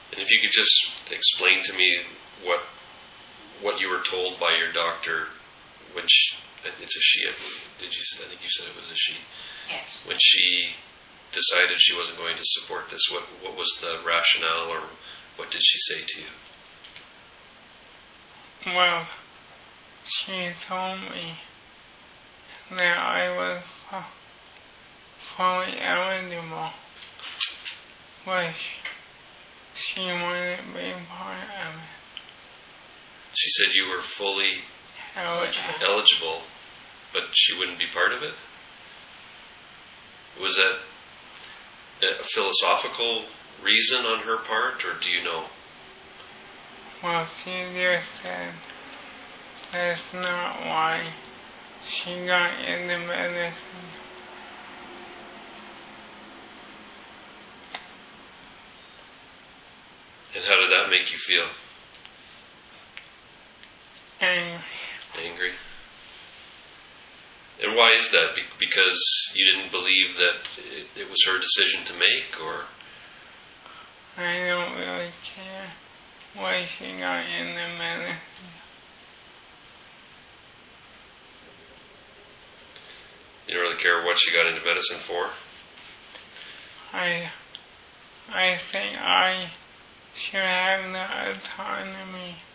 And if you could just explain to me what you were told by your doctor when it's a she, I think you said it was a she. Yes. When she decided she wasn't going to support this, what was the rationale, or what did she say to you? Well, she told me that I was fully eligible, which she wouldn't be part of it. She said you were fully eligible, but she wouldn't be part of it? Was that a philosophical reason on her part, or do you know? Well, she just said that's not why she got into medicine. And how did that make you feel? Angry. And why is that? Because you didn't believe that it was her decision to make, or? I don't really care why she got into medicine. You don't really care what she got into medicine for? I think I should have the autonomy